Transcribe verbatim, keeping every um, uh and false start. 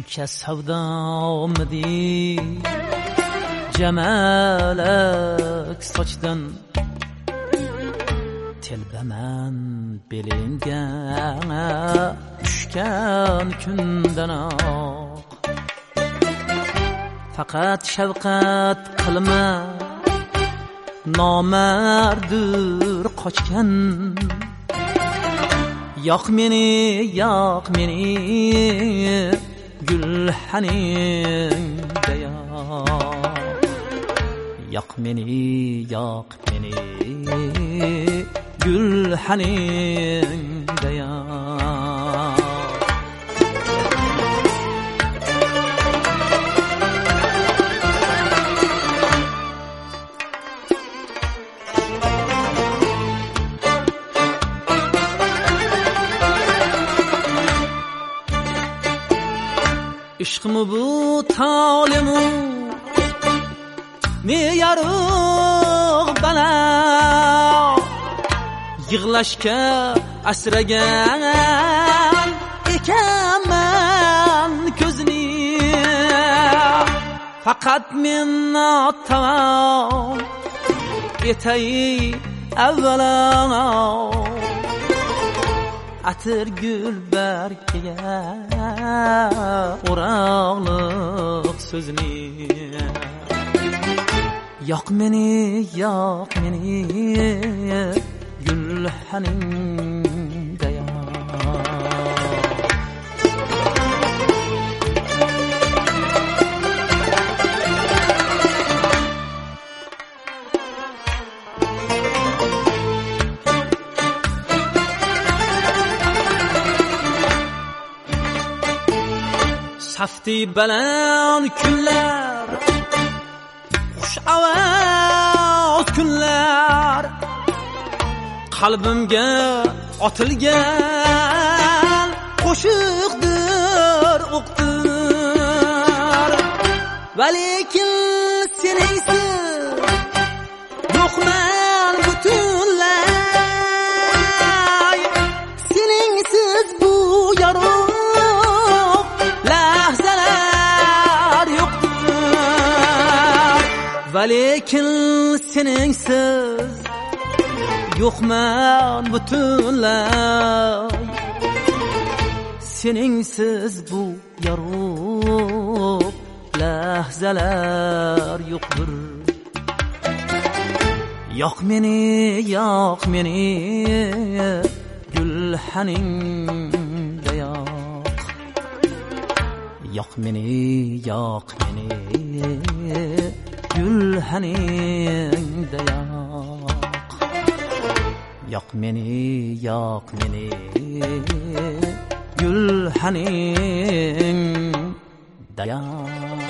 که savdomidi jamalak sochdan telbaman belingga tushgan kundanoq faqat shafqat qilma nomardur qochgan yoq meni yoq meni gulhaningda yoq meni yoq meni gulhaningda ishqimi bu talimu ne yarıq bana yig'lashga asragan ekanman ko'zini faqat men otam etay avvalo atir gul barkiga o'rog'liq so'zni yoq meni yoq meni gulhaningda safti baland kunlar xush ovoz kunlar qalbimga otilgan qo'shiqdir o'qdir va lekin seningsiz yo'qman butunlay seningsiz bu yorug' va lekin seningsiz yo'qman butunlay seningsiz bu yorug' lahzalar yo'qdir yoq meni yoq meni gulhaningda yoq yoq meni yoq meni gulhaningda yoq yoq meni yoq meni gulhaningda yoq